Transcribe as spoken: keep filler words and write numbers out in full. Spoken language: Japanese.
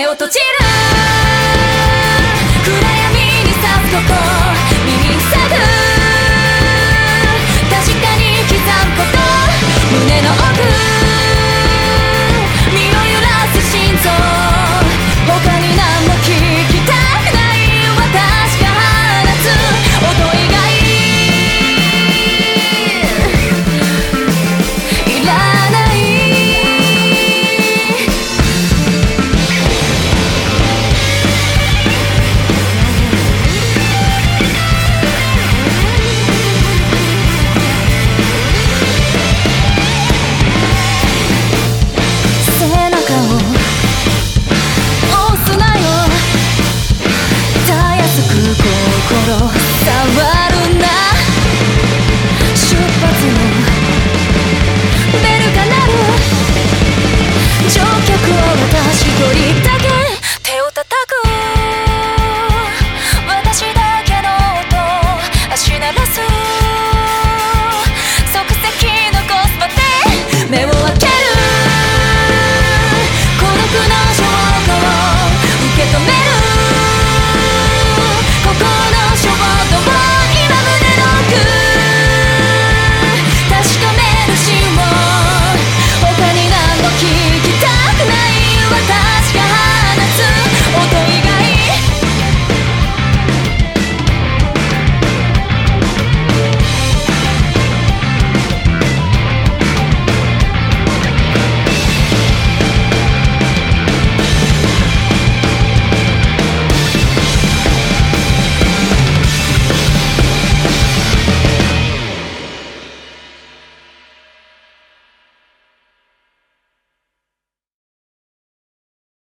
を閉じる暗闇に差すとこ耳塞ぐ確かに刻むこと胸の奥身を揺らす心臓他に何も聞きたくない私が放つ音以外いらない背中を押すなよたやすく心触るな出発のベルが鳴る乗客を私一人だけ